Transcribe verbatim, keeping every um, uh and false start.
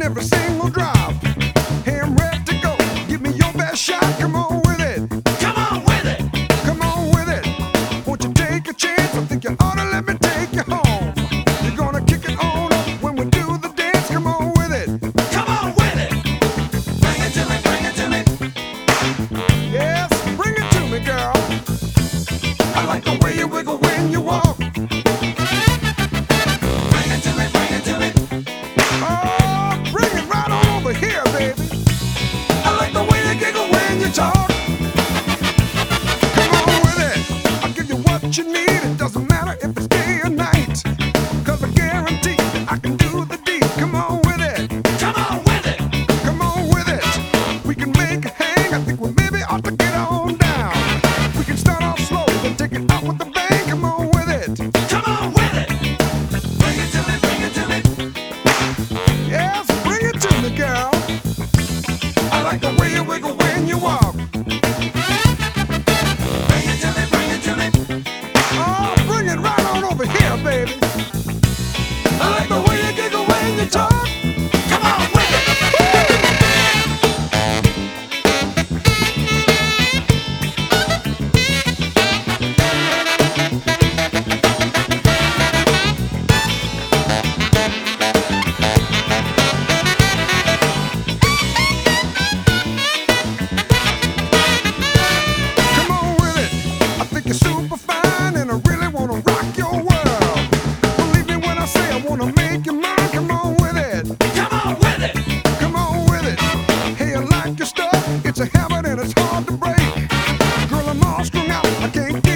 every single drop. Hey, I'm ready to go. Give me your best shot. Come on with it. Come on with it. Come on with it. Won't you take a chance? I think you ought to let me take you home. You're gonna kick it on up when we do the dance. Come on with it. Come on with it. Bring it to me, bring it to me. Yes, bring it to me, girl. I like the way you wiggle when you walk. Bring it to me, bring it to me. Oh, bring it right on over here, baby. I like the way you giggle when you talk. Come on with it. I'll give you what you need. It doesn't matter if it's day or night. Cause I guarantee that I can do the deed. Come on with it. Come on with it. Come on with it. We can make a hang. I think we maybe ought to get on down. We can start off slow, then take it out with the bang. Come on with it. Come on with it. Bring it to me, bring it to me. Yes, bring it to me, girl. I like the way you wiggle when you walk. Bring it to me, bring it to me. Oh, bring it right on over here, baby. I like the way you giggle when you talk. Come on with it. Come on with it. I think you're super fine and I really wanna rock your world. Believe me when I say I wanna make you mine. Come on with it. Come on with it. Come on with it. Hey, I like your stuff. It's a habit and it's hard to break. Girl, I'm all strung out. I can't get